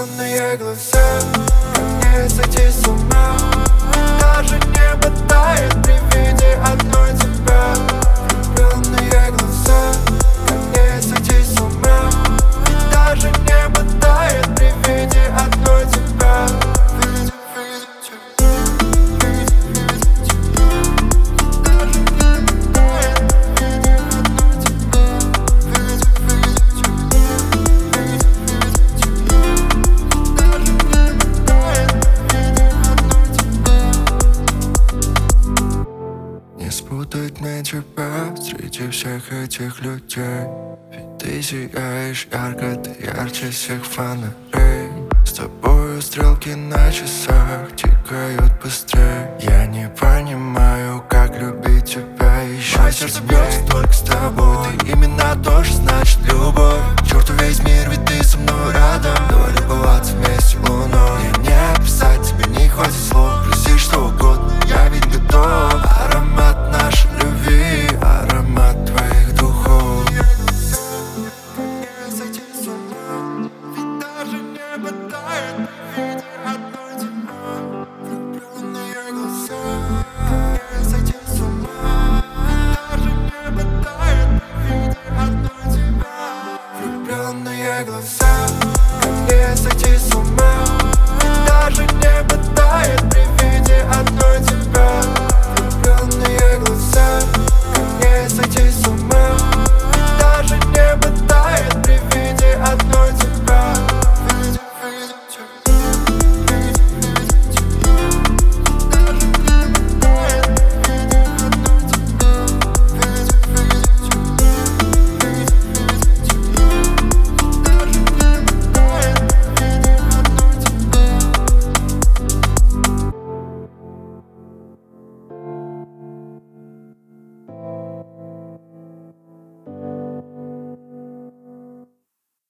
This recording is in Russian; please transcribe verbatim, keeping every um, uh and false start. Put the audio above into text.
влюбленные глаза, как не сойти с ума. Ведь даже небо тает при виде одной тебя. Влюбленные глаза, как не сойти с ума. Ведь даже небо тает при виде одной тебя. Не спутать мне тебя среди всех этих людей. Ведь ты сияешь ярко, ты ярче всех фонарей. С тобою стрелки на часах тикают быстрее. Я не понимаю, как любить тебя еще. Мое сердце бьется только с тобой. Ты именно то, что значит любовь. К черту весь мир, ведь ты со мной рядом. Давай любоваться вместе луной. И не описать тебе не хватит слов.